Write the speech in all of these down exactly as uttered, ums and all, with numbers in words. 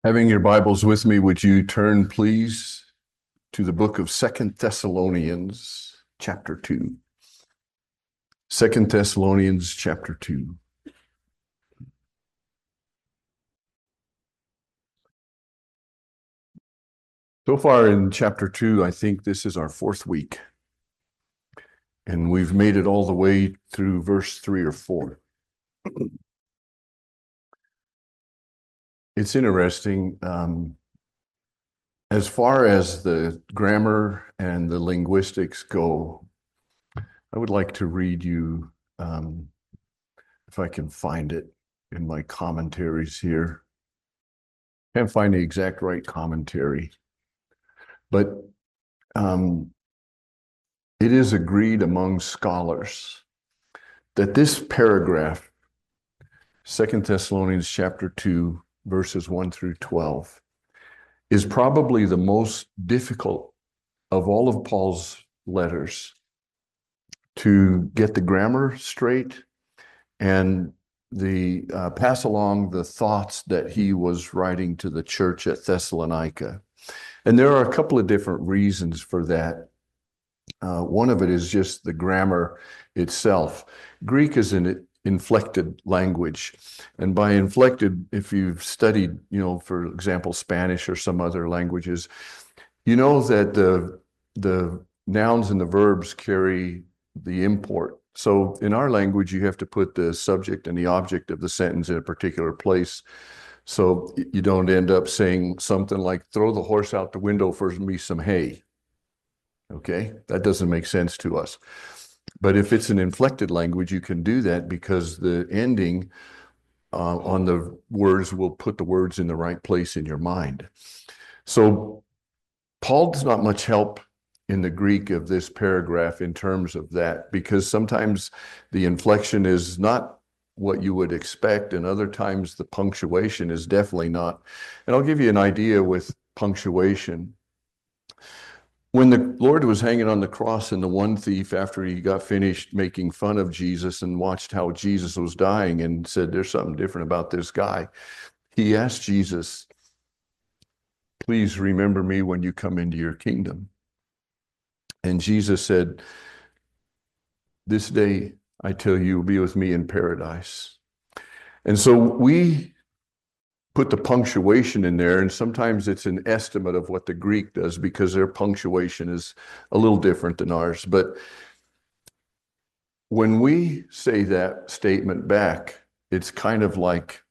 Having your Bibles with me, would you turn, please, to the book of Second Thessalonians, chapter two. Second Thessalonians, chapter two. So far in chapter two, I think this is our fourth week, and we've made it all the way through verse three or four. It's interesting. Um, as far as the grammar and the linguistics go, I would like to read you, um, if I can find it in my commentaries here. Can't find the exact right commentary, but um, it is agreed among scholars that this paragraph, Second Thessalonians chapter two, verses one through twelve, is probably the most difficult of all of Paul's letters to get the grammar straight and the uh, pass along the thoughts that he was writing to the church at Thessalonica. And there are a couple of different reasons for that. Uh, one of it is just the grammar itself. Greek is an inflected language. And by inflected, if you've studied, you know, for example, Spanish or some other languages, you know that the, the nouns and the verbs carry the import. So in our language, you have to put the subject and the object of the sentence in a particular place. So you don't end up saying something like, throw the horse out the window for me some hay. Okay, that doesn't make sense to us. But if it's an inflected language, you can do that because the ending uh, on the words will put the words in the right place in your mind. So Paul does not much help in the Greek of this paragraph in terms of that, because sometimes the inflection is not what you would expect, and other times the punctuation is definitely not. And I'll give you an idea with punctuation. When the Lord was hanging on the cross and the one thief, after he got finished making fun of Jesus and watched how Jesus was dying and said, there's something different about this guy, he asked Jesus, please remember me when you come into your kingdom. And Jesus said, this day I tell you, will be with me in paradise. And so we put the punctuation in there, and sometimes it's an estimate of what the Greek does because their punctuation is a little different than ours. But when we say that statement back, it's kind of like,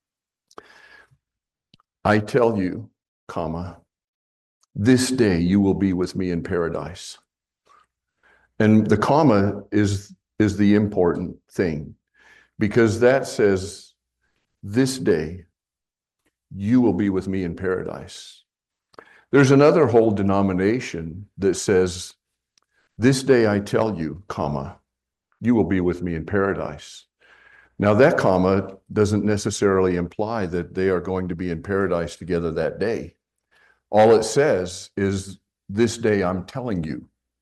I tell you, comma, this day you will be with me in paradise. And the comma is, is the important thing, because that says, this day you will be with me in paradise. There's another whole denomination that says, this day I tell you, comma, you will be with me in paradise. Now that comma doesn't necessarily imply that they are going to be in paradise together that day. All it says is, this day I'm telling you,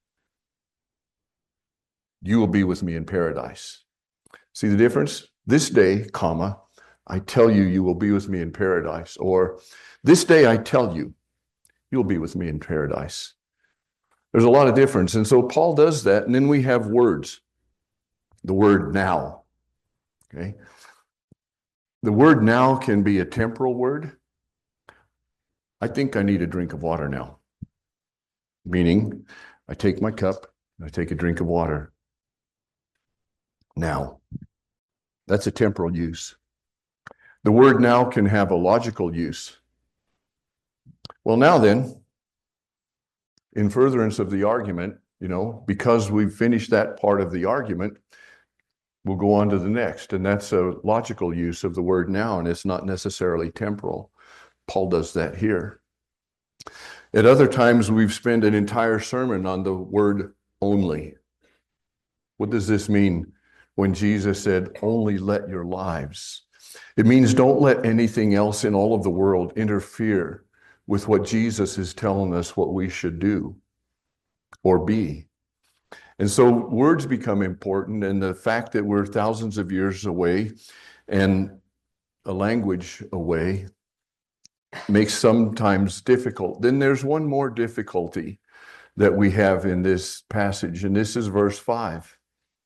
you will be with me in paradise. See the difference? This day, comma, I tell you, you will be with me in paradise. Or this day I tell you, you'll be with me in paradise. There's a lot of difference. And so Paul does that. And then we have words. The word now. Okay. The word now can be a temporal word. I think I need a drink of water now. Meaning, I take my cup and I take a drink of water. Now. That's a temporal use. The word now can have a logical use. Well, now then, in furtherance of the argument, you know, because we've finished that part of the argument, we'll go on to the next. And that's a logical use of the word now, and it's not necessarily temporal. Paul does that here. At other times, we've spent an entire sermon on the word only. What does this mean when Jesus said, only let your lives? It means don't let anything else in all of the world interfere with what Jesus is telling us what we should do or be. And so words become important, and the fact that we're thousands of years away and a language away makes sometimes difficult. Then there's one more difficulty that we have in this passage, and this is verse five.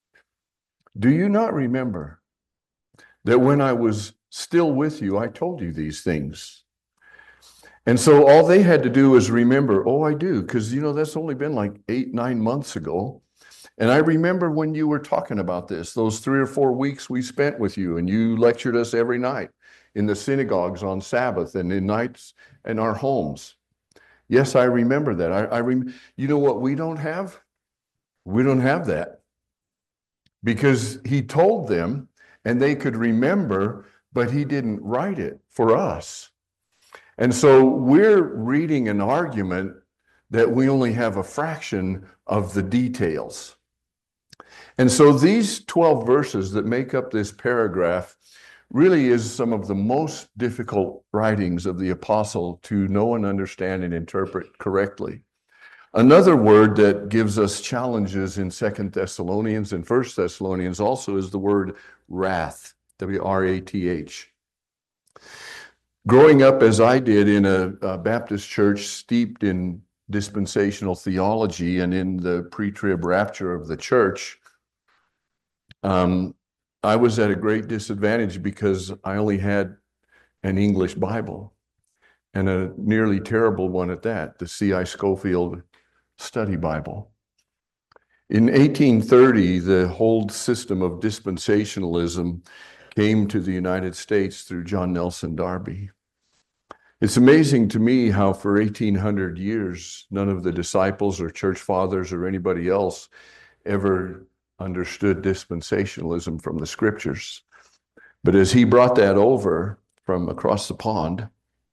Do you not remember that when I was still with you, I told you these things? And so all they had to do was remember, oh, I do, because, you know, that's only been like eight, nine months ago. And I remember when you were talking about this, those three or four weeks we spent with you, and you lectured us every night in the synagogues on Sabbath and in nights in our homes. Yes, I remember that. I, I rem- you know what we don't have? We don't have that. Because he told them and they could remember, but he didn't write it for us. And so we're reading an argument that we only have a fraction of the details. And so these twelve verses that make up this paragraph really is some of the most difficult writings of the apostle to know and understand and interpret correctly. Another word that gives us challenges in Second Thessalonians and First Thessalonians also is the word wrath, W R A T H. Growing up as I did in a, a Baptist church steeped in dispensational theology and in the pre-trib rapture of the church, um, I was at a great disadvantage because I only had an English Bible, and a nearly terrible one at that, the C I Scofield Study Bible. In eighteen thirty, the whole system of dispensationalism came to the United States through John Nelson Darby. It's amazing to me how for eighteen hundred years, none of the disciples or church fathers or anybody else ever understood dispensationalism from the scriptures. But as he brought that over from across the pond,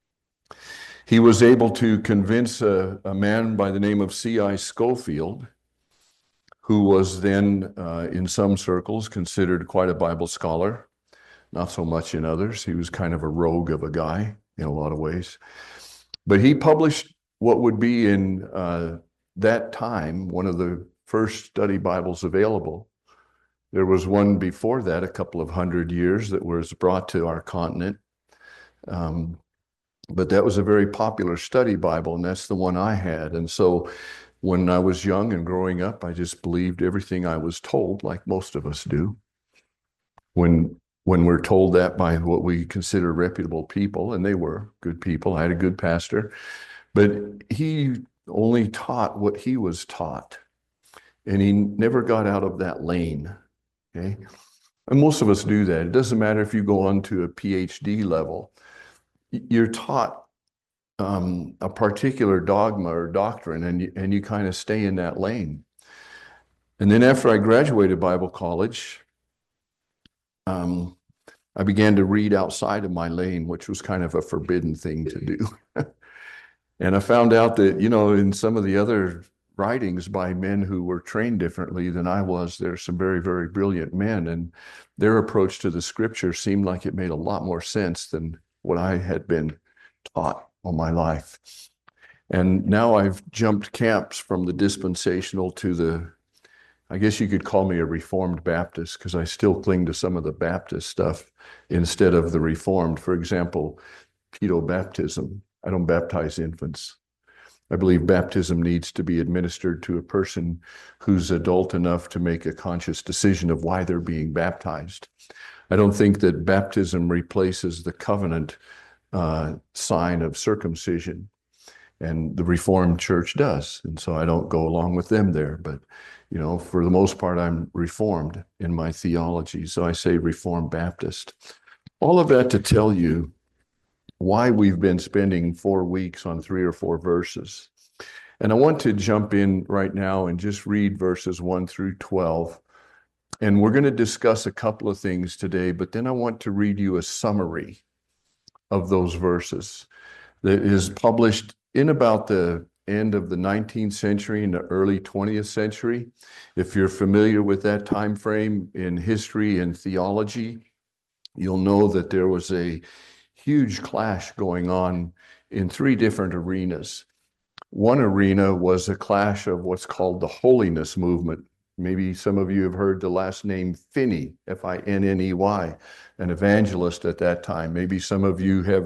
he was able to convince a, a man by the name of C I Scofield, who was then uh, in some circles considered quite a Bible scholar, not so much in others. He was kind of a rogue of a guy in a lot of ways. But he published what would be in uh, that time one of the first study Bibles available. There was one before that, a couple of hundred years, that was brought to our continent. Um, but that was a very popular study Bible, and that's the one I had. And so when I was young and growing up, I just believed everything I was told, like most of us do. When when we're told that by what we consider reputable people, and they were good people. I had a good pastor, but he only taught what he was taught, and he never got out of that lane, okay? And most of us do that. It doesn't matter if you go on to a P H D level. You're taught um, a particular dogma or doctrine, and you, and you kind of stay in that lane. And then after I graduated Bible college, um, I began to read outside of my lane, which was kind of a forbidden thing to do. And I found out that, you know, in some of the other writings by men who were trained differently than I was, there's some very, very brilliant men, and their approach to the scripture seemed like it made a lot more sense than what I had been taught all my life. And now I've jumped camps from the dispensational to the, I guess you could call me a Reformed Baptist, because I still cling to some of the Baptist stuff instead of the Reformed. For example, pedobaptism. I don't baptize infants. I believe baptism needs to be administered to a person who's adult enough to make a conscious decision of why they're being baptized. I don't think that baptism replaces the covenant uh, sign of circumcision, and the Reformed Church does. And so I don't go along with them there, but you know, for the most part, I'm Reformed in my theology. So I say Reformed Baptist. All of that to tell you why we've been spending four weeks on three or four verses. And I want to jump in right now and just read verses one through twelve. And we're going to discuss a couple of things today, but then I want to read you a summary of those verses that is published in about the end of the nineteenth century and the early twentieth century. If you're familiar with that time frame in history and theology, you'll know that there was a huge clash going on in three different arenas. One arena was a clash of what's called the holiness movement. Maybe some of you have heard the last name Finney, F I N N E Y, an evangelist at that time. Maybe some of you have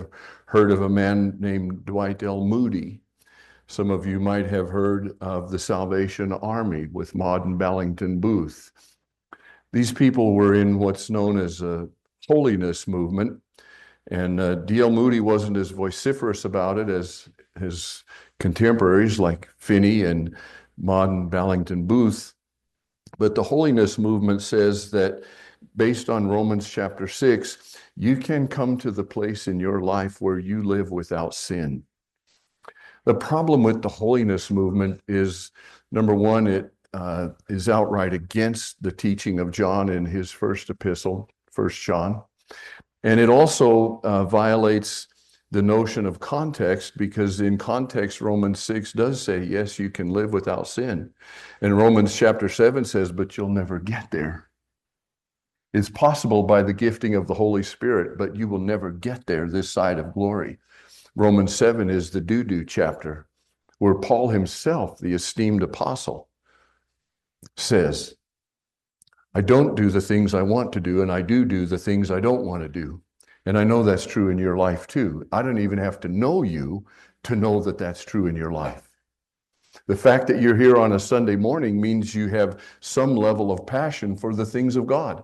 heard of a man named Dwight L. Moody. Some of you might have heard of the Salvation Army with Maud and Ballington Booth. These people were in what's known as a holiness movement, and uh, D L. Moody wasn't as vociferous about it as his contemporaries like Finney and Maud and Ballington Booth. But the holiness movement says that based on Romans chapter six, you can come to the place in your life where you live without sin. The problem with the holiness movement is, number one, it uh, is outright against the teaching of John in his first epistle, First John. And it also uh, violates the notion of context, because in context, Romans six does say, yes, you can live without sin. And Romans chapter seven says, but you'll never get there. It's possible by the gifting of the Holy Spirit, but you will never get there this side of glory. Romans seven is the do-do chapter, where Paul himself, the esteemed apostle, says, I don't do the things I want to do, and I do do the things I don't want to do. And I know that's true in your life too. I don't even have to know you to know that that's true in your life. The fact that you're here on a Sunday morning means you have some level of passion for the things of God.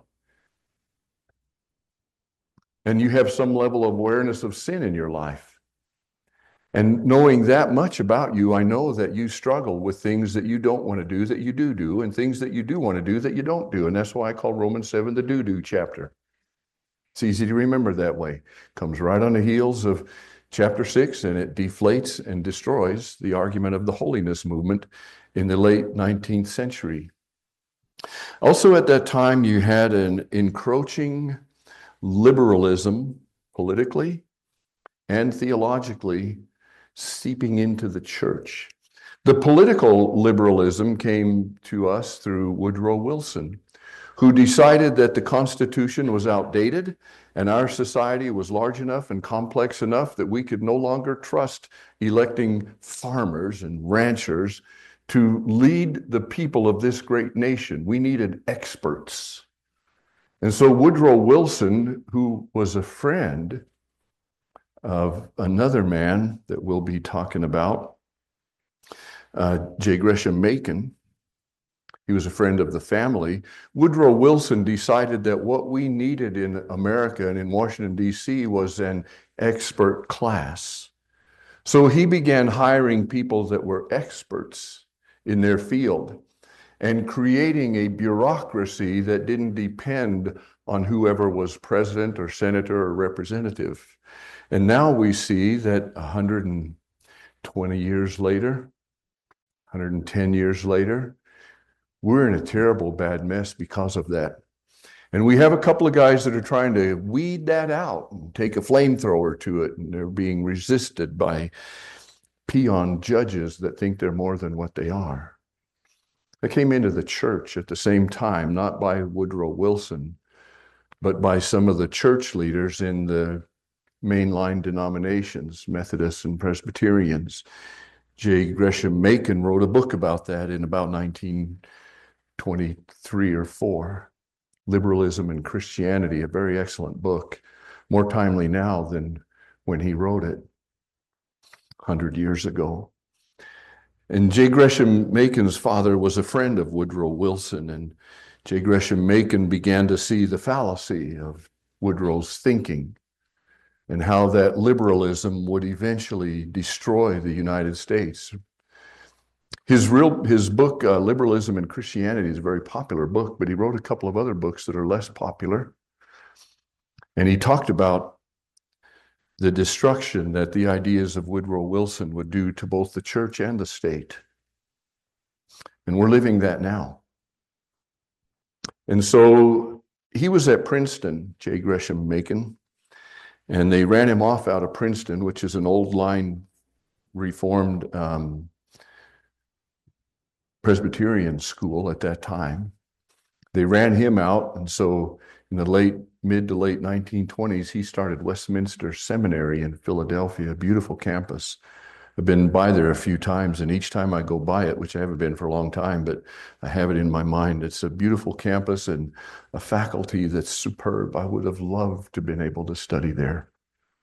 And you have some level of awareness of sin in your life. And knowing that much about you, I know that you struggle with things that you don't want to do that you do do, and things that you do want to do that you don't do. And that's why I call Romans seven the do-do chapter. It's easy to remember that way. Comes right on the heels of chapter six, and it deflates and destroys the argument of the holiness movement in the late nineteenth century. Also at that time, you had an encroaching liberalism politically and theologically seeping into the church. The political liberalism came to us through Woodrow Wilson, who decided that the Constitution was outdated and our society was large enough and complex enough that we could no longer trust electing farmers and ranchers to lead the people of this great nation. We needed experts. And so Woodrow Wilson, who was a friend of another man that we'll be talking about, uh, J. Gresham Machen, he was a friend of the family. Woodrow Wilson decided that what we needed in America and in Washington, D C was an expert class. So he began hiring people that were experts in their field and creating a bureaucracy that didn't depend on whoever was president or senator or representative. And now we see that one hundred twenty years later, one hundred ten years later, we're in a terrible bad mess because of that. And we have a couple of guys that are trying to weed that out and take a flamethrower to it, and they're being resisted by peon judges that think they're more than what they are. They came into the church at the same time, not by Woodrow Wilson, but by some of the church leaders in the mainline denominations, Methodists and Presbyterians. J. Gresham Machen wrote a book about that in about nineteen twenty-three or four, Liberalism and Christianity, a very excellent book, more timely now than when he wrote it one hundred years ago. And J. Gresham Machen's father was a friend of Woodrow Wilson, and J. Gresham Machen began to see the fallacy of Woodrow's thinking and how that liberalism would eventually destroy the United States. His real his book, uh, Liberalism and Christianity, is a very popular book, but he wrote a couple of other books that are less popular. And he talked about the destruction that the ideas of Woodrow Wilson would do to both the church and the state. And we're living that now. And so he was at Princeton, J. Gresham Machen, and they ran him off out of Princeton, which is an old line Reformed um, Presbyterian school at that time. They ran him out, and so in the late, mid to late nineteen twenties, he started Westminster Seminary in Philadelphia, a beautiful campus. I've been by there a few times, and each time I go by it, which I haven't been for a long time, but I have it in my mind, it's a beautiful campus and a faculty that's superb. I would have loved to have been able to study there.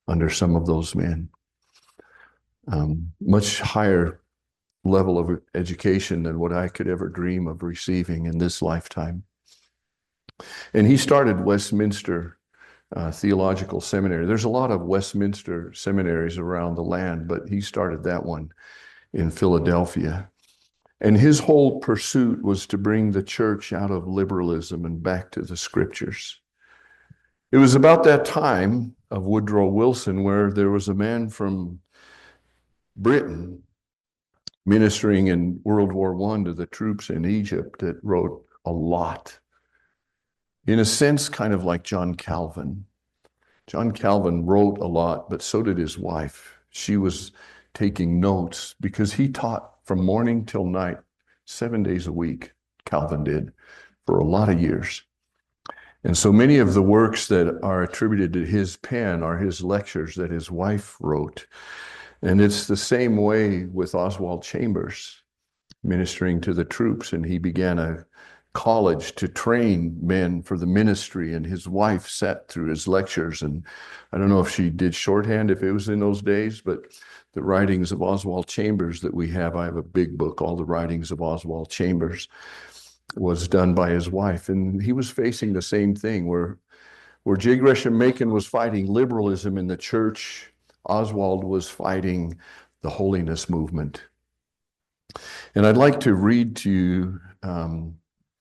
under some of those men. Um, much higher level of education than what I could ever dream of receiving in this lifetime. And he started Westminster uh, Theological Seminary. There's a lot of Westminster seminaries around the land, but he started that one in Philadelphia. And his whole pursuit was to bring the church out of liberalism and back to the scriptures. It was about that time of Woodrow Wilson where there was a man from Britain ministering in World War One to the troops in Egypt that wrote a lot. In a sense, kind of like John Calvin. John Calvin wrote a lot, but so did his wife. She was taking notes because he taught from morning till night, seven days a week, Calvin did, for a lot of years. And so many of the works that are attributed to his pen are his lectures that his wife wrote. And it's the same way with Oswald Chambers, ministering to the troops. And he began a college to train men for the ministry, and his wife sat through his lectures. And I don't know if she did shorthand, if it was in those days, but the writings of Oswald Chambers that we have, I have a big book, All the Writings of Oswald Chambers, was done by his wife. And he was facing the same thing where, where J. Gresham Machen was fighting liberalism in the church, Oswald was fighting the holiness movement. And I'd like to read to you um,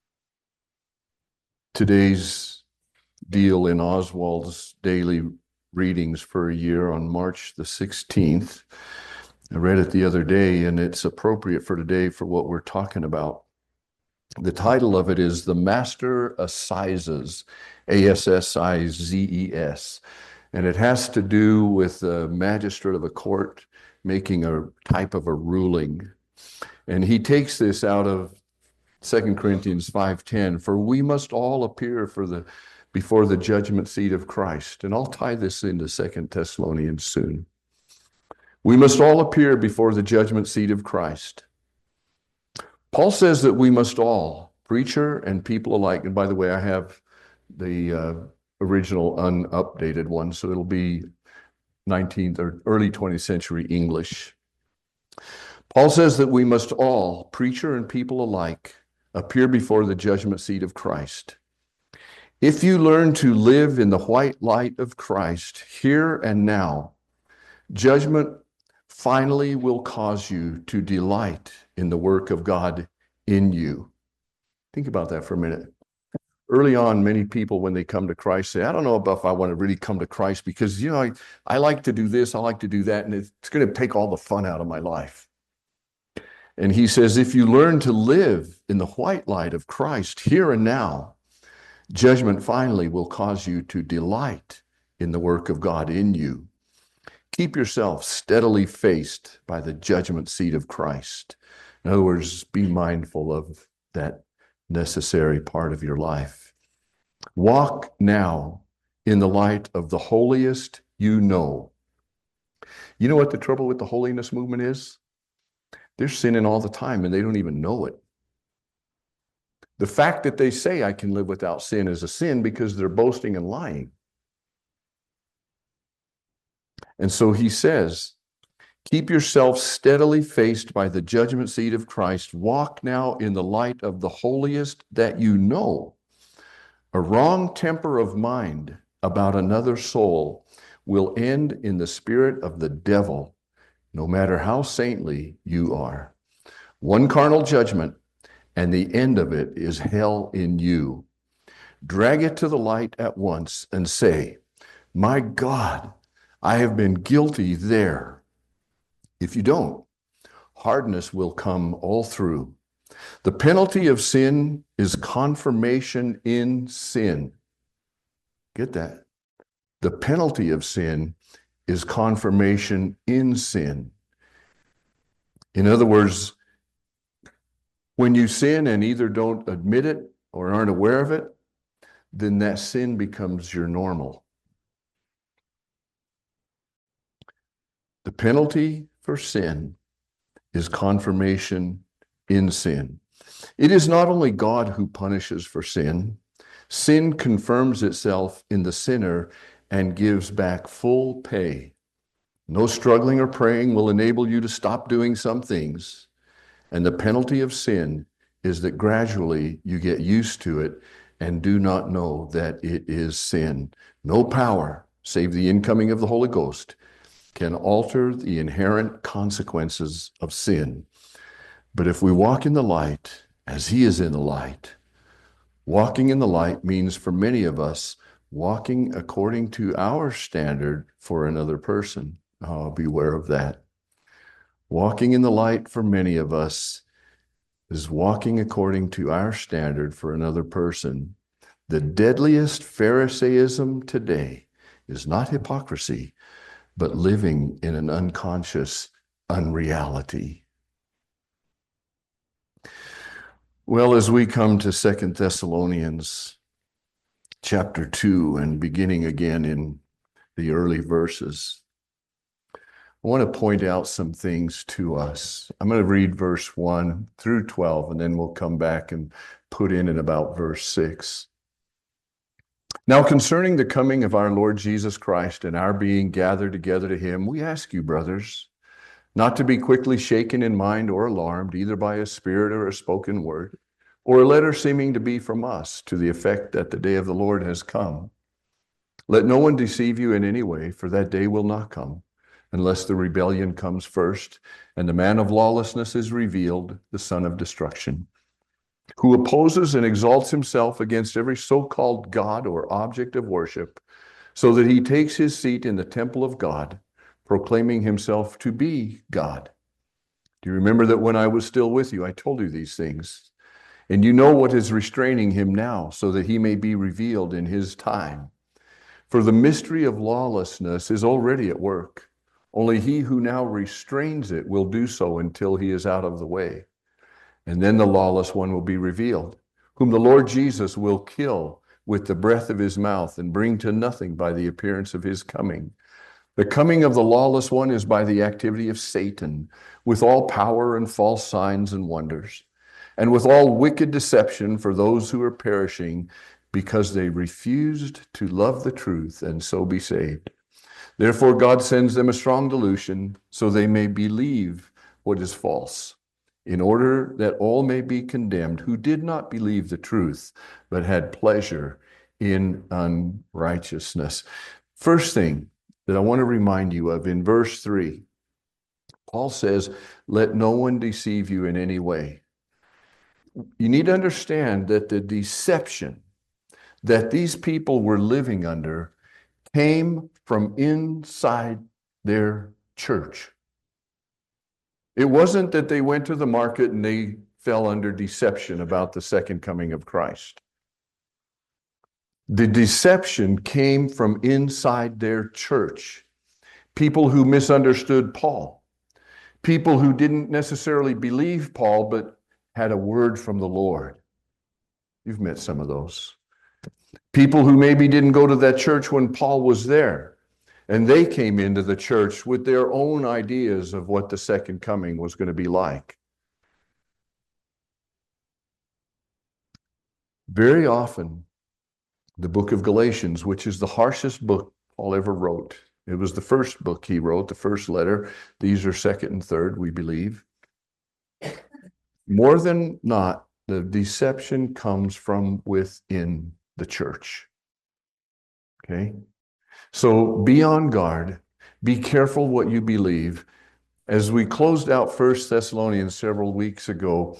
today's deal in Oswald's daily readings for a year on March the sixteenth. I read it the other day, and it's appropriate for today for what we're talking about. The title of it is The Master Assizes, A S S I Z E S. And it has to do with the magistrate of a court making a type of a ruling. And he takes this out of Second Corinthians five ten, for we must all appear for the before the judgment seat of Christ. And I'll tie this into Second Thessalonians soon. We must all appear before the judgment seat of Christ. Paul says that we must all, preacher and people alike. And by the way, I have the uh, original unupdated one, so it'll be nineteenth or early twentieth century English. Paul says that we must all, preacher and people alike, appear before the judgment seat of Christ. If you learn to live in the white light of Christ here and now, judgment finally will cause you to delight in the work of God in you. Think about that for a minute. Early on, many people, when they come to Christ, say, I don't know about if I want to really come to Christ because, you know, I, I like to do this, I like to do that, and it's going to take all the fun out of my life. And he says, if you learn to live in the white light of Christ here and now, judgment finally will cause you to delight in the work of God in you. Keep yourself steadily faced by the judgment seat of Christ. In other words, be mindful of that necessary part of your life. Walk now in the light of the holiest you know. You know what the trouble with the holiness movement is? They're sinning all the time and they don't even know it. The fact that they say I can live without sin is a sin because they're boasting and lying. And so he says, keep yourself steadily faced by the judgment seat of Christ. Walk now in the light of the holiest that you know. A wrong temper of mind about another soul will end in the spirit of the devil, no matter how saintly you are. One carnal judgment, and the end of it is hell in you. Drag it to the light at once and say, my God, I have been guilty there. If you don't, hardness will come all through. The penalty of sin is confirmation in sin. Get that? The penalty of sin is confirmation in sin. In other words, when you sin and either don't admit it or aren't aware of it, then that sin becomes your normal. The penalty for sin is confirmation in sin. It is not only God who punishes for sin. Sin confirms itself in the sinner and gives back full pay. No struggling or praying will enable you to stop doing some things. And the penalty of sin is that gradually you get used to it and do not know that it is sin. No power, save the incoming of the Holy Ghost, can alter the inherent consequences of sin. But if we walk in the light, as He is in the light, walking in the light means for many of us, walking according to our standard for another person. Oh, beware of that. Walking in the light for many of us is walking according to our standard for another person. The deadliest Pharisaism today is not hypocrisy, but living in an unconscious unreality. Well, as we come to Second Thessalonians chapter two and beginning again in the early verses, I want to point out some things to us. I'm going to read verse one through twelve, and then we'll come back and put in at about verse six. Now, concerning the coming of our Lord Jesus Christ and our being gathered together to Him, we ask you, brothers, not to be quickly shaken in mind or alarmed, either by a spirit or a spoken word, or a letter seeming to be from us, to the effect that the day of the Lord has come. Let no one deceive you in any way, for that day will not come, unless the rebellion comes first, and the man of lawlessness is revealed, the son of destruction, who opposes and exalts himself against every so-called God or object of worship, so that he takes his seat in the temple of God, proclaiming himself to be God. Do you remember that when I was still with you, I told you these things? And you know what is restraining him now, so that he may be revealed in his time. For the mystery of lawlessness is already at work. Only he who now restrains it will do so until he is out of the way. And then the lawless one will be revealed, whom the Lord Jesus will kill with the breath of his mouth and bring to nothing by the appearance of his coming. The coming of the lawless one is by the activity of Satan, with all power and false signs and wonders, and with all wicked deception for those who are perishing, because they refused to love the truth and so be saved. Therefore God sends them a strong delusion, so they may believe what is false, in order that all may be condemned who did not believe the truth, but had pleasure in unrighteousness. First thing that I want to remind you of in verse three, Paul says, let no one deceive you in any way. You need to understand that the deception that these people were living under came from inside their church. It wasn't that they went to the market and they fell under deception about the second coming of Christ. The deception came from inside their church. People who misunderstood Paul. People who didn't necessarily believe Paul, but had a word from the Lord. You've met some of those. People who maybe didn't go to that church when Paul was there, and they came into the church with their own ideas of what the second coming was going to be like. Very often, the book of Galatians, which is the harshest book Paul ever wrote, it was the first book he wrote, the first letter. These are second and third, we believe. More than not, the deception comes from within the church. Okay? So be on guard. Be careful what you believe. As we closed out First Thessalonians several weeks ago,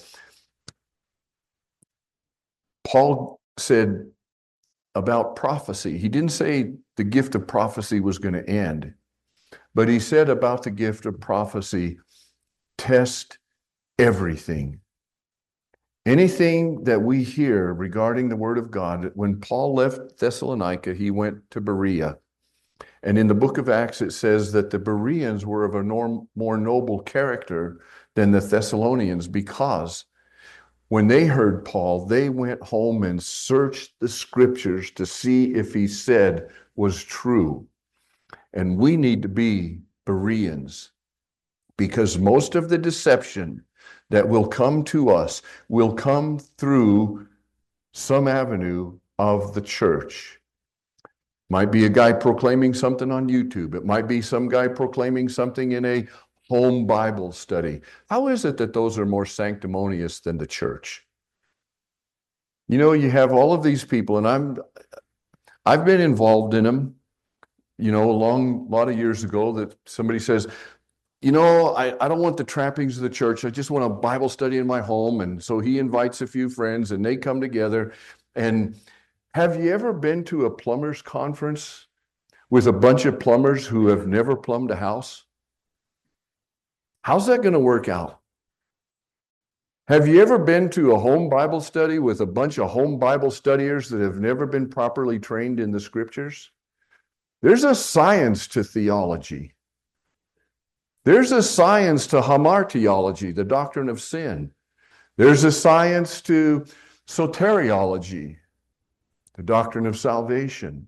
Paul said about prophecy, he didn't say the gift of prophecy was going to end, but he said about the gift of prophecy, test everything. Anything that we hear regarding the word of God, when Paul left Thessalonica, he went to Berea. And in the book of Acts, it says that the Bereans were of a norm, more noble character than the Thessalonians, because when they heard Paul, they went home and searched the scriptures to see if he said was true. And we need to be Bereans, because most of the deception that will come to us will come through some avenue of the church. Might be a guy proclaiming something on YouTube. It might be some guy proclaiming something in a home Bible study. How is it that those are more sanctimonious than the church? You know, you have all of these people, and I'm, I've been involved in them, you know, a long, lot of years ago, that somebody says, you know, I, I don't want the trappings of the church. I just want a Bible study in my home. And so he invites a few friends and they come together. And have you ever been to a plumber's conference with a bunch of plumbers who have never plumbed a house? How's that going to work out? Have you ever been to a home Bible study with a bunch of home Bible studiers that have never been properly trained in the scriptures? There's a science to theology. There's a science to hamartiology, the doctrine of sin. There's a science to soteriology, the doctrine of salvation.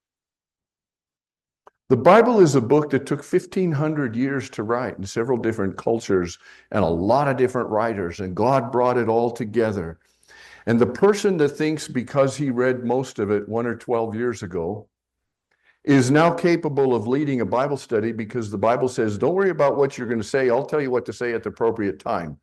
The Bible is a book that took fifteen hundred years to write in several different cultures and a lot of different writers, and God brought it all together. And the person that thinks because he read most of it one or twelve years ago is now capable of leading a Bible study because the Bible says, don't worry about what you're going to say. I'll tell you what to say at the appropriate time.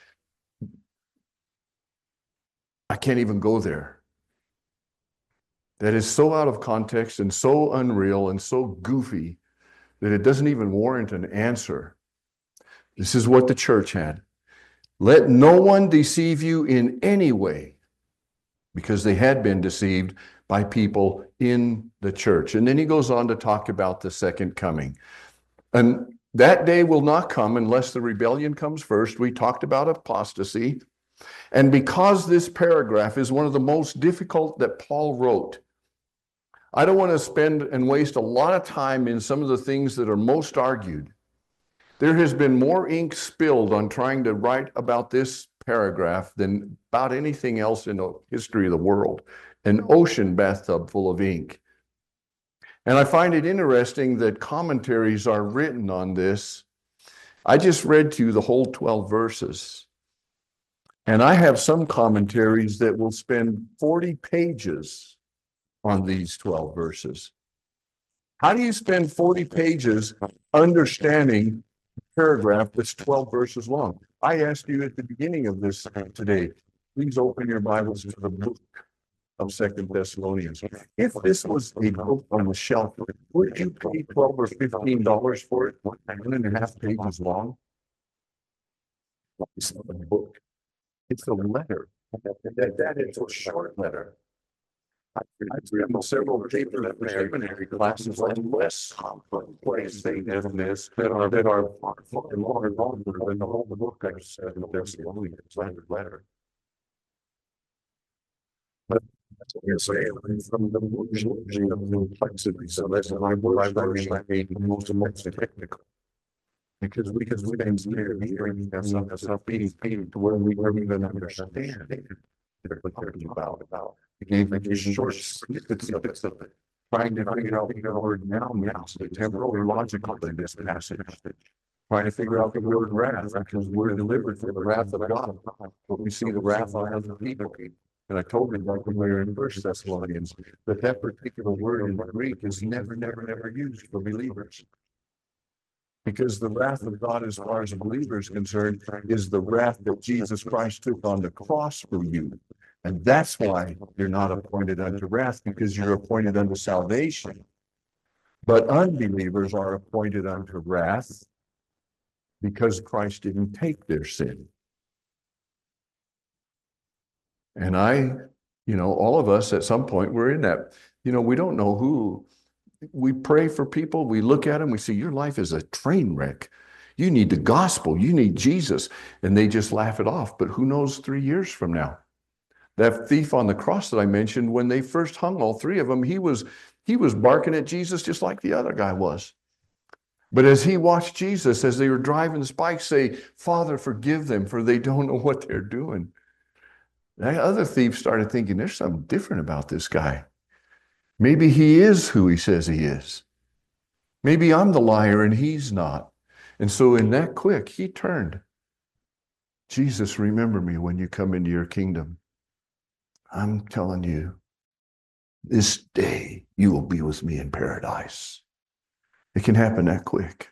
I can't even go there. That is so out of context and so unreal and so goofy that it doesn't even warrant an answer. This is what the church had. Let no one deceive you in any way, because they had been deceived by people in the church. And then he goes on to talk about the second coming. And that day will not come unless the rebellion comes first. We talked about apostasy. And because this paragraph is one of the most difficult that Paul wrote, I don't want to spend and waste a lot of time in some of the things that are most argued. There has been more ink spilled on trying to write about this paragraph than about anything else in the history of the world. An ocean bathtub full of ink. And I find it interesting that commentaries are written on this. I just read to you the whole twelve verses. And I have some commentaries that will spend forty pages on these twelve verses. How do you spend forty pages understanding a paragraph that's twelve verses long? I asked you at the beginning of this today, please open your Bibles to the book of Second Thessalonians. If this was a book on the shelf, would you pay twelve or fifteen dollars for it? One and a half pages long? It's not a book. It's a letter. That, that is a short letter. I've written several papers for seminary classes on less complex things than this that are that are far, far longer than the whole book of Second Thessalonians letter letter. But that's what you're saying from the version of the complexity. So that's why I made most of most technical. Because we because we can hear bringing us up us up being paid to where we don't even understand what they're about about. It gave me just short snippets of it, of it, trying to figure out the word now, now, so temporal logical in this passage. Trying to figure out the word wrath, because we're delivered from the wrath of God. But we see the wrath on other people. And I told him, like when we were in First Thessalonians, that that particular word in the Greek is never, never, never used for believers. Because the wrath of God, as far as a believer is concerned, is the wrath that Jesus Christ took on the cross for you. And that's why you're not appointed unto wrath, because you're appointed unto salvation. But unbelievers are appointed unto wrath because Christ didn't take their sin. And I, you know, all of us at some point, we're in that, you know, we don't know who. We pray for people, we look at them, we see your life is a train wreck. You need the gospel, you need Jesus. And they just laugh it off. But who knows three years from now? That thief on the cross that I mentioned, when they first hung all three of them, he was, he was barking at Jesus just like the other guy was. But as he watched Jesus, as they were driving the spikes, say, Father, forgive them, for they don't know what they're doing. That other thief started thinking, there's something different about this guy. Maybe he is who he says he is. Maybe I'm the liar and he's not. And so in that quick, he turned. Jesus, remember me when you come into your kingdom. I'm telling you, This day you will be with me in paradise. It can happen that quick.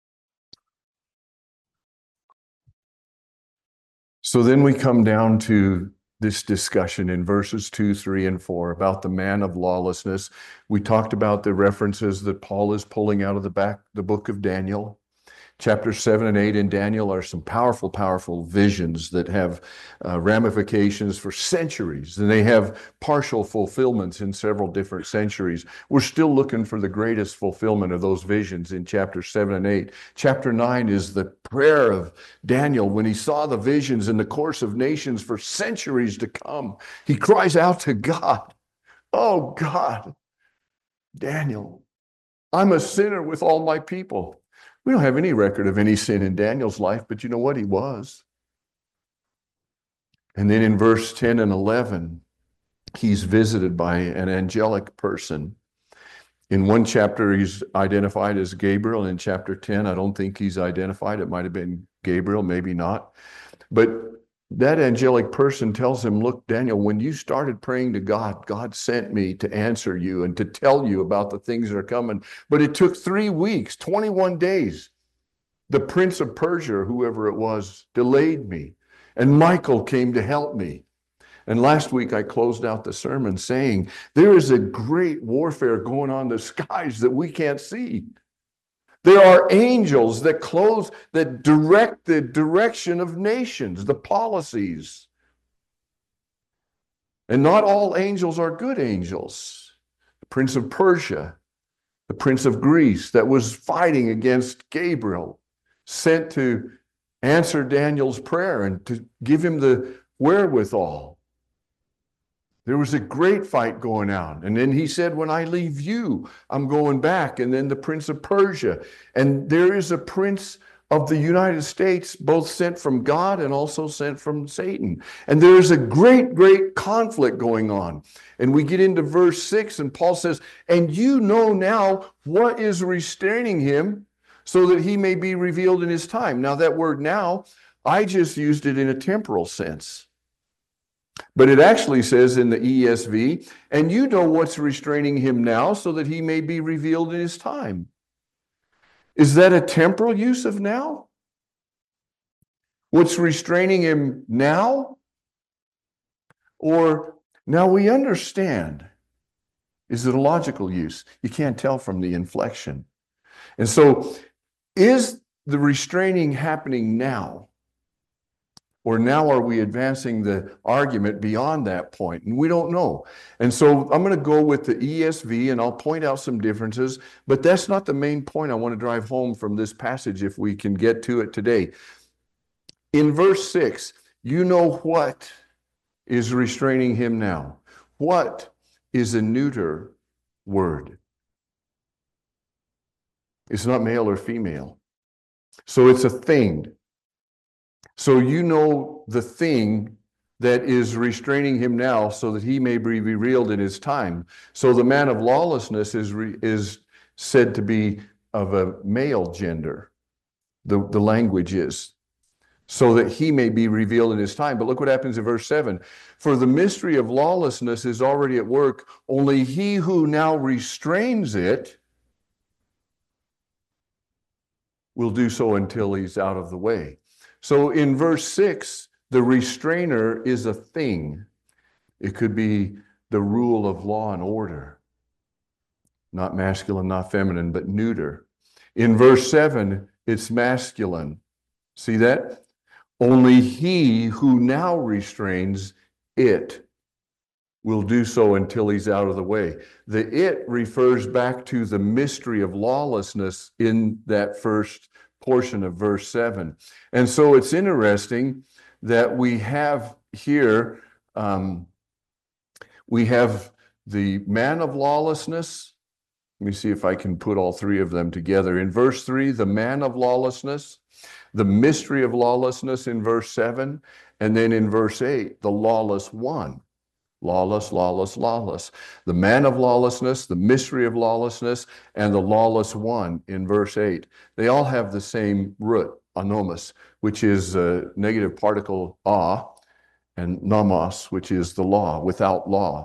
So then we come down to this discussion in verses two, three, and four about the man of lawlessness. We talked about the references that Paul is pulling out of the back, the book of Daniel. Chapter seven and eight in Daniel are some powerful, powerful visions that have uh, ramifications for centuries, and they have partial fulfillments in several different centuries. We're still looking for the greatest fulfillment of those visions in chapter seven and eight. Chapter nine is the prayer of Daniel when he saw the visions in the course of nations for centuries to come. He cries out to God, "Oh God, Daniel, I'm a sinner with all my people." We don't have any record of any sin in Daniel's life, but you know what? He was. And then in verse ten and eleven, he's visited by an angelic person. In one chapter, he's identified as Gabriel. In chapter ten, I don't think he's identified. It might have been Gabriel, maybe not. But that angelic person tells him, "Look, Daniel, when you started praying to God, God sent me to answer you and to tell you about the things that are coming. But it took three weeks, twenty-one days. The prince of Persia, whoever it was, delayed me. And Michael came to help me." And last week I closed out the sermon saying, there is a great warfare going on in the skies that we can't see. There are angels that close, that direct the direction of nations, the policies. And not all angels are good angels. The prince of Persia, the prince of Greece that was fighting against Gabriel, sent to answer Daniel's prayer and to give him the wherewithal. There was a great fight going on. And then he said, when I leave you, I'm going back. And then the prince of Persia. And there is a prince of the United States, both sent from God and also sent from Satan. And there is a great, great conflict going on. And we get into verse six, and Paul says, and you know now what is restraining him, so that he may be revealed in his time. Now that word now, I just used it in a temporal sense. But it actually says in the E S V, and you know what's restraining him now, so that he may be revealed in his time. Is that a temporal use of now? What's restraining him now? Or now we understand. Is it a logical use? You can't tell from the inflection. And so, is the restraining happening now? Or now are we advancing the argument beyond that point? And we don't know. And so I'm going to go with the E S V, and I'll point out some differences, but that's not the main point I want to drive home from this passage if we can get to it today. In verse six, you know what is restraining him now. What is a neuter word? It's not male or female. So it's a thing. So you know the thing that is restraining him now, so that he may be revealed in his time. So the man of lawlessness is, re, is said to be of a male gender. The, the language is. So that he may be revealed in his time. But look what happens in verse seven. For the mystery of lawlessness is already at work. Only he who now restrains it will do so until he's out of the way. So in verse six, the restrainer is a thing. It could be the rule of law and order. Not masculine, not feminine, but neuter. In verse seven, it's masculine. See that? Only he who now restrains it will do so until he's out of the way. The it refers back to the mystery of lawlessness in that first portion of verse seven. And so it's interesting that we have here, um, we have the man of lawlessness. Let me see if I can put all three of them together. In verse three, the man of lawlessness, the mystery of lawlessness in verse seven, and then in verse eight, the lawless one. Lawless, lawless, lawless. The man of lawlessness, the mystery of lawlessness, and the lawless one in verse eight. They all have the same root, anomos, which is a negative particle a, and nomos, which is the law, without law.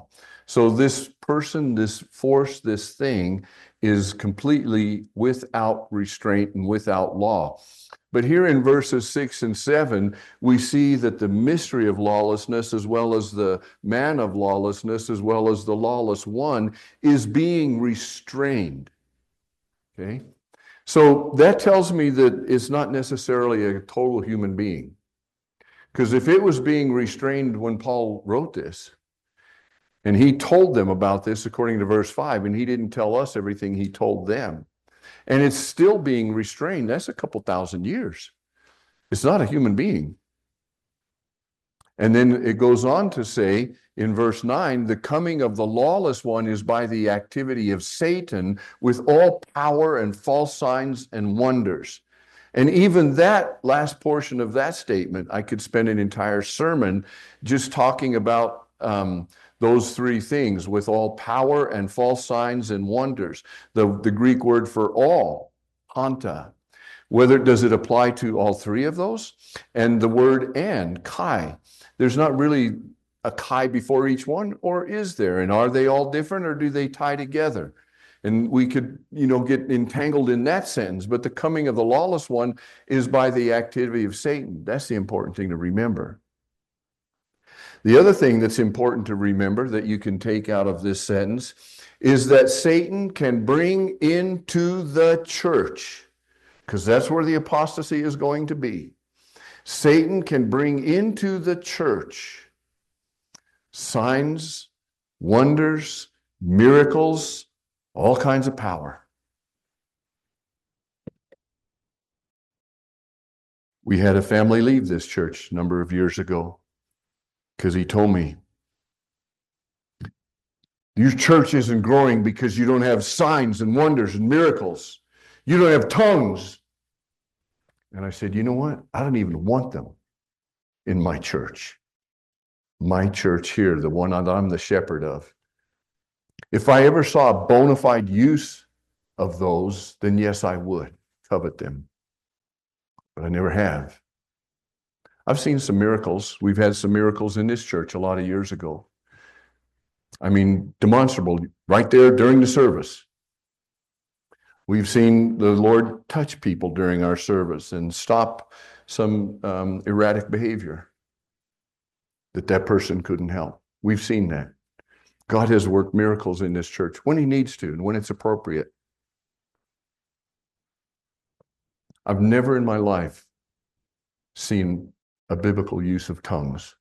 So this person, this force, this thing is completely without restraint and without law. But here in verses six and seven, we see that the mystery of lawlessness, as well as the man of lawlessness, as well as the lawless one, is being restrained. Okay? So that tells me that it's not necessarily a total human being. Because if it was being restrained when Paul wrote this, and he told them about this according to verse five, and he didn't tell us everything he told them, and it's still being restrained, that's a couple thousand years. It's not a human being. And then it goes on to say in verse nine, the coming of the lawless one is by the activity of Satan with all power and false signs and wonders. And even that last portion of that statement, I could spend an entire sermon just talking about um, those three things, with all power and false signs and wonders. The, the Greek word for all, panta. Whether does it apply to all three of those? And the word and, kai. There's not really a kai before each one, or is there? And are they all different, or do they tie together? And we could, you know, get entangled in that sentence. But the coming of the lawless one is by the activity of Satan. That's the important thing to remember. The other thing that's important to remember that you can take out of this sentence is that Satan can bring into the church, because that's where the apostasy is going to be. Satan can bring into the church signs, wonders, miracles, all kinds of power. We had a family leave this church a number of years ago because he told me, your church isn't growing because you don't have signs and wonders and miracles. You don't have tongues. And I said, you know what? I don't even want them in my church. My church here, the one that I'm the shepherd of. If I ever saw a bona fide use of those, then yes, I would covet them. But I never have. I've seen some miracles. We've had some miracles in this church a lot of years ago. I mean, demonstrable, right there during the service. We've seen the Lord touch people during our service and stop some um, erratic behavior that that person couldn't help. We've seen that. God has worked miracles in this church when he needs to and when it's appropriate. I've never in my life seen a biblical use of tongues.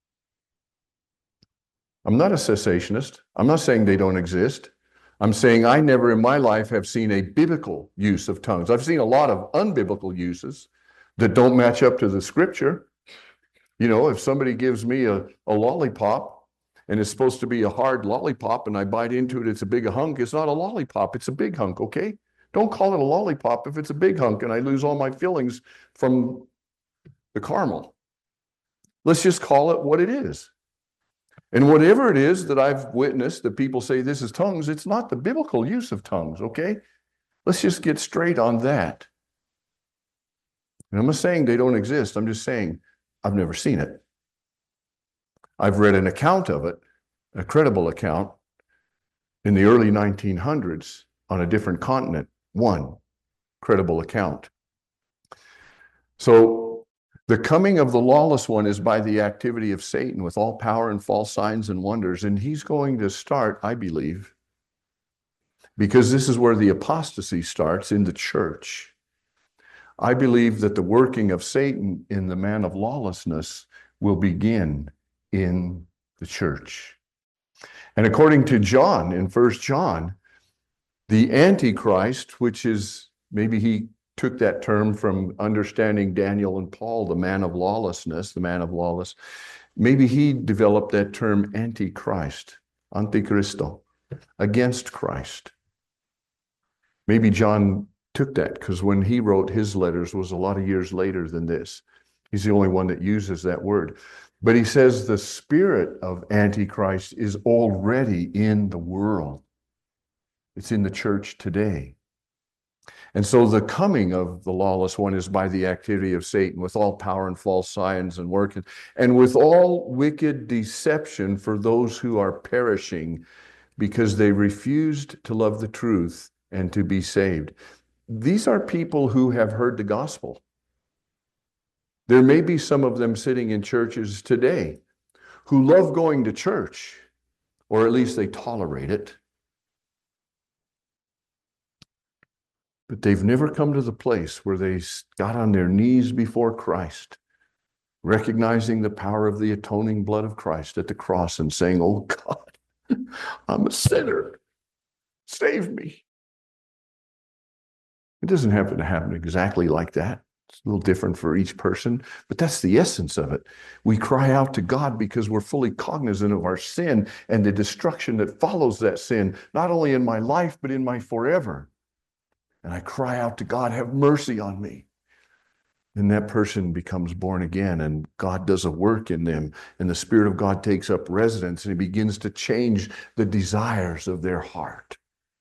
I'm not a cessationist. I'm not saying they don't exist. I'm saying I never in my life have seen a biblical use of tongues. I've seen a lot of unbiblical uses that don't match up to the scripture. You know, if somebody gives me a, a lollipop and it's supposed to be a hard lollipop and I bite into it, it's a big hunk. It's not a lollipop, it's a big hunk, okay? Don't call it a lollipop if it's a big hunk and I lose all my fillings from the caramel. Let's just call it what it is. And whatever it is that I've witnessed that people say this is tongues, it's not the biblical use of tongues, okay? Let's just get straight on that. And I'm not saying they don't exist. I'm just saying I've never seen it. I've read an account of it, a credible account, in the early nineteen hundreds on a different continent. One credible account. So the coming of the lawless one is by the activity of Satan with all power and false signs and wonders. And he's going to start, I believe, because this is where the apostasy starts in the church. I believe that the working of Satan in the man of lawlessness will begin in the church. And according to John, in First John, the Antichrist, which is, maybe he took that term from understanding Daniel and Paul, the man of lawlessness, the man of lawless. Maybe he developed that term Antichrist, Antichristo, against Christ. Maybe John took that because when he wrote his letters was a lot of years later than this. He's the only one that uses that word. But he says the spirit of Antichrist is already in the world. It's in the church today. And so the coming of the lawless one is by the activity of Satan, with all power and false signs and work, and with all wicked deception for those who are perishing, because they refused to love the truth and to be saved. These are people who have heard the gospel. There may be some of them sitting in churches today who love going to church, or at least they tolerate it. But they've never come to the place where they got on their knees before Christ, recognizing the power of the atoning blood of Christ at the cross and saying, "Oh God, I'm a sinner. Save me." It doesn't happen to happen exactly like that. It's a little different for each person, but that's the essence of it. We cry out to God because we're fully cognizant of our sin and the destruction that follows that sin, not only in my life, but in my forever. And I cry out to God, "Have mercy on me." Then that person becomes born again, and God does a work in them, and the Spirit of God takes up residence, and He begins to change the desires of their heart.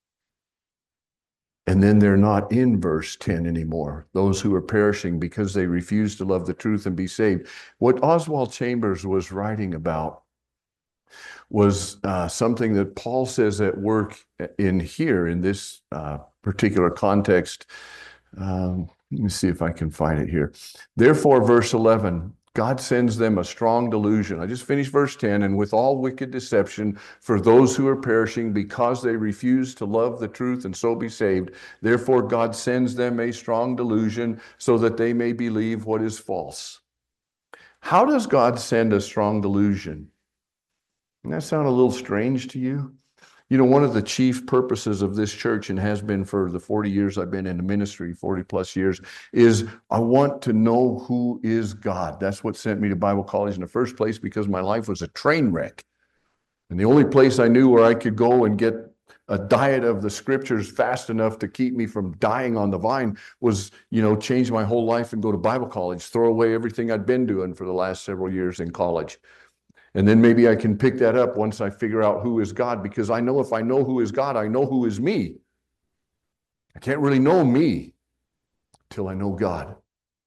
And then they're not in verse ten anymore, those who are perishing because they refuse to love the truth and be saved. What Oswald Chambers was writing about was uh, something that Paul says at work in here, in this uh, particular context. Um, let me see if I can find it here. Therefore, verse eleven, God sends them a strong delusion. I just finished verse ten, and with all wicked deception for those who are perishing because they refuse to love the truth and so be saved. Therefore, God sends them a strong delusion so that they may believe what is false. How does God send a strong delusion? Doesn't that sound a little strange to you? You know, one of the chief purposes of this church, and has been for the forty years I've been in the ministry, forty plus years, is I want to know who is God. That's what sent me to Bible college in the first place, because my life was a train wreck. And the only place I knew where I could go and get a diet of the scriptures fast enough to keep me from dying on the vine was, you know, change my whole life and go to Bible college, throw away everything I'd been doing for the last several years in college. And then maybe I can pick that up once I figure out who is God, because I know if I know who is God, I know who is me. I can't really know me till I know God.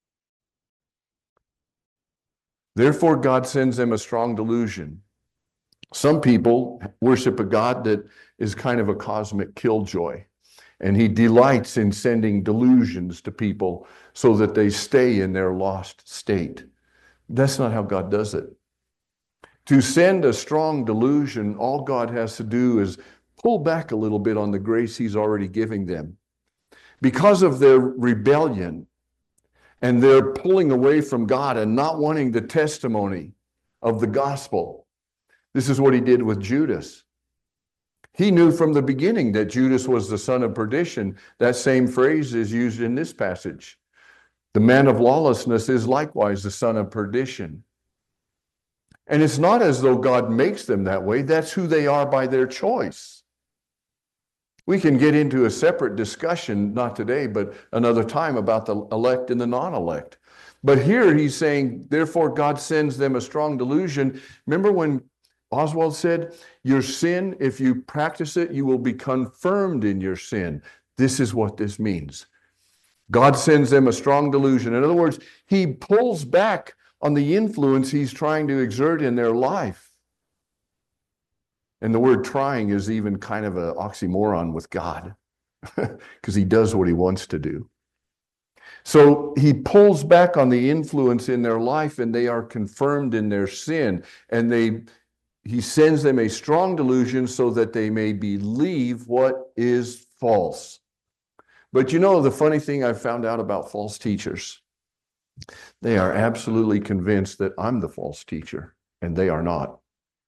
Therefore, God sends them a strong delusion. Some people worship a God that is kind of a cosmic killjoy, and He delights in sending delusions to people so that they stay in their lost state. That's not how God does it. To send a strong delusion, all God has to do is pull back a little bit on the grace He's already giving them. Because of their rebellion and their pulling away from God and not wanting the testimony of the gospel, this is what He did with Judas. He knew from the beginning that Judas was the son of perdition. That same phrase is used in this passage. The man of lawlessness is likewise the son of perdition. And it's not as though God makes them that way. That's who they are by their choice. We can get into a separate discussion, not today, but another time, about the elect and the non-elect. But here He's saying, therefore God sends them a strong delusion. Remember when Oswald said, your sin, if you practice it, you will be confirmed in your sin. This is what this means. God sends them a strong delusion. In other words, He pulls back on the influence He's trying to exert in their life. And the word trying is even kind of an oxymoron with God, because He does what He wants to do. So He pulls back on the influence in their life, and they are confirmed in their sin. And they, He sends them a strong delusion so that they may believe what is false. But you know, the funny thing I've found out about false teachers, they are absolutely convinced that I'm the false teacher, and they are not.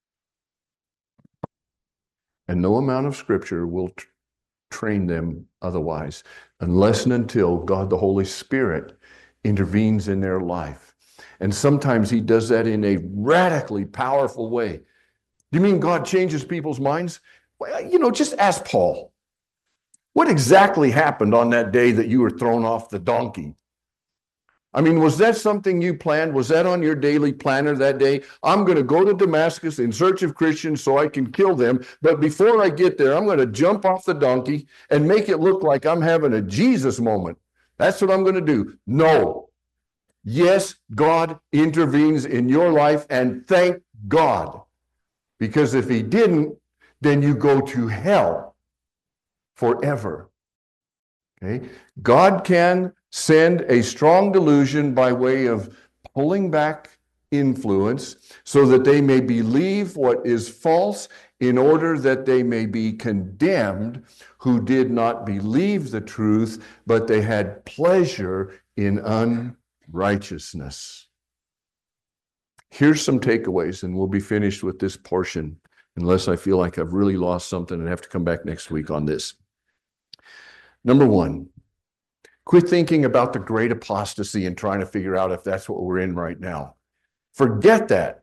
And no amount of scripture will t- train them otherwise, unless and until God the Holy Spirit intervenes in their life. And sometimes He does that in a radically powerful way. Do you mean God changes people's minds? Well, you know, just ask Paul. What exactly happened on that day that you were thrown off the donkey? I mean, was that something you planned? Was that on your daily planner that day? I'm going to go to Damascus in search of Christians so I can kill them. But before I get there, I'm going to jump off the donkey and make it look like I'm having a Jesus moment. That's what I'm going to do. No. Yes, God intervenes in your life, and thank God. Because if he didn't, then you go to hell forever. Okay? God can send a strong delusion by way of pulling back influence so that they may believe what is false in order that they may be condemned who did not believe the truth, but they had pleasure in unrighteousness. Here's some takeaways, and we'll be finished with this portion, unless I feel like I've really lost something and have to come back next week on this. Number one, quit thinking about the great apostasy and trying to figure out if that's what we're in right now. Forget that.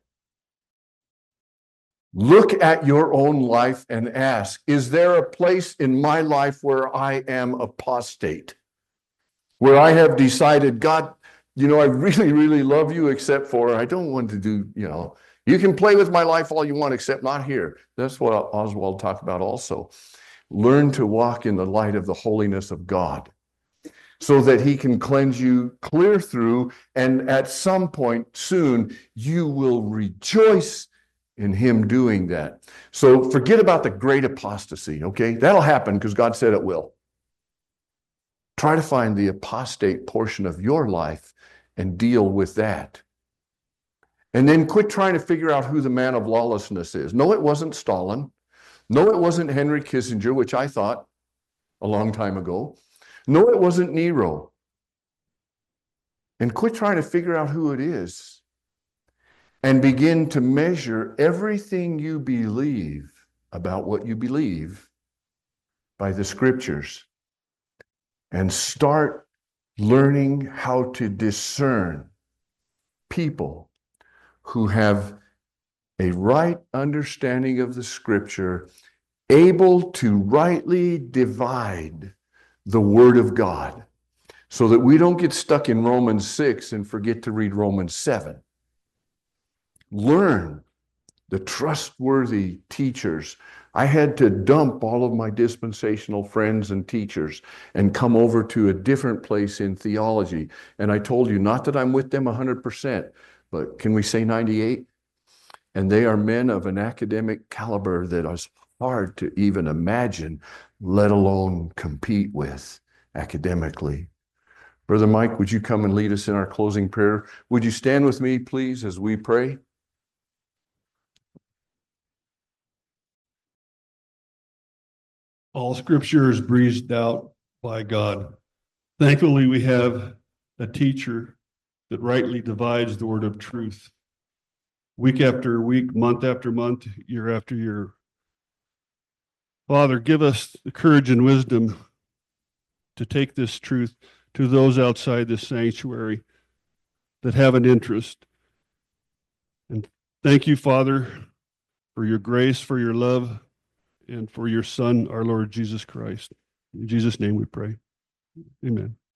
Look at your own life and ask, is there a place in my life where I am apostate? Where I have decided, God, you know, I really, really love you, except for I don't want to do, you know, you can play with my life all you want, except not here. That's what Oswald talked about also. Learn to walk in the light of the holiness of God so that he can cleanse you clear through, and at some point soon you will rejoice in him doing that. So forget about the great apostasy, okay? That'll happen because God said it will. Try to find the apostate portion of your life and deal with that. And then quit trying to figure out who the man of lawlessness is. No, it wasn't Stalin. No, it wasn't Henry Kissinger, which I thought a long time ago. No, it wasn't Nero. And quit trying to figure out who it is. And begin to measure everything you believe about what you believe by the scriptures. And start learning how to discern people who have a right understanding of the scripture, able to rightly divide the word of God, so that we don't get stuck in Romans six and forget to read Romans seven. Learn the trustworthy teachers. I had to dump all of my dispensational friends and teachers and come over to a different place in theology. And I told you, not that I'm with them one hundred percent, but can we say ninety-eight? And they are men of an academic caliber that is hard to even imagine, let alone compete with academically. Brother Mike, would you come and lead us in our closing prayer? Would you stand with me, please, as we pray? All scripture is breathed out by God. Thankfully, we have a teacher that rightly divides the word of truth. Week after week, month after month, year after year. Father, give us the courage and wisdom to take this truth to those outside this sanctuary that have an interest. And thank you, Father, for your grace, for your love, and for your Son, our Lord Jesus Christ. In Jesus' name we pray. Amen.